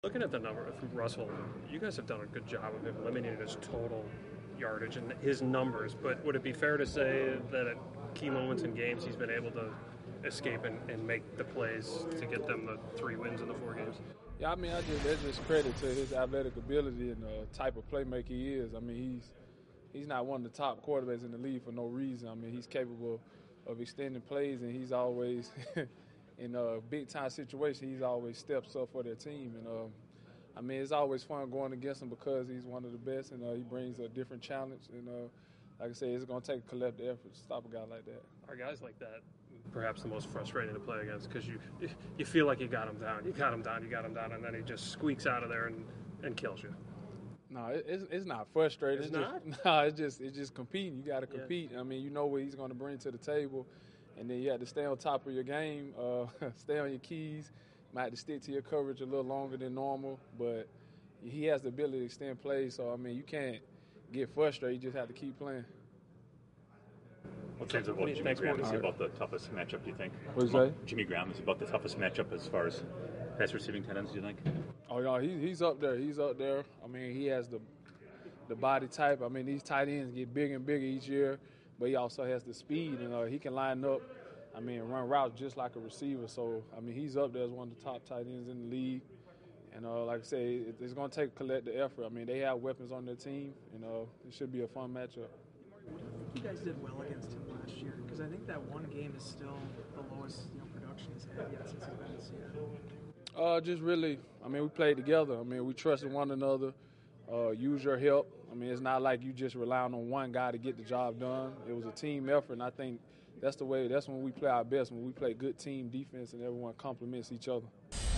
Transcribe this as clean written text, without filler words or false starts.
Looking at the number from Russell, you guys have done a good job of him limiting his total yardage and his numbers. But would it be fair to say that at key moments in games, he's been able to escape and make the plays to get them the 3 wins in the 4 games? Yeah, I mean, that's just credit to his athletic ability and the type of playmaker he is. I mean, he's not one of the top quarterbacks in the league for no reason. I mean, he's capable of extending plays, and he's always in a big-time situation, he's always steps up for their team. And, I mean, it's always fun going against him because he's one of the best, and he brings a different challenge. And, like I said, it's going to take a collective effort to stop a guy like that. Are guys like that perhaps the most frustrating to play against because you feel like you got him down, and then he just squeaks out of there and kills you? No, it's not frustrating. It's not? No, it's just competing. You got to compete. Yeah. I mean, you know what he's going to bring to the table, and then you have to stay on top of your game, stay on your keys. Might have to stick to your coverage a little longer than normal, but he has the ability to extend plays. So, I mean, you can't get frustrated. You just have to keep playing. What terms of what Jimmy Graham is about the toughest matchup, do you think? What's that? Jimmy Graham is about the toughest matchup as far as pass receiving tight ends, do you think? Oh, no, he's up there. He's up there. I mean, he has the body type. I mean, these tight ends get bigger and bigger each year, but he also has the speed, and he can line up, I mean, run routes just like a receiver. So, I mean, he's up there as one of the top tight ends in the league. And like I say, it's going to take a collective effort. I mean, they have weapons on their team, and it should be a fun matchup. What do you think you guys did well against him last year? Because I think that one game is still the lowest production he's had yet since he's been in Seattle. Just really, I mean, we played together. I mean, we trusted one another. Use your help. I mean, it's not like you just relying on one guy to get the job done. It was a team effort, and I think that's when we play our best, when we play good team defense and everyone complements each other.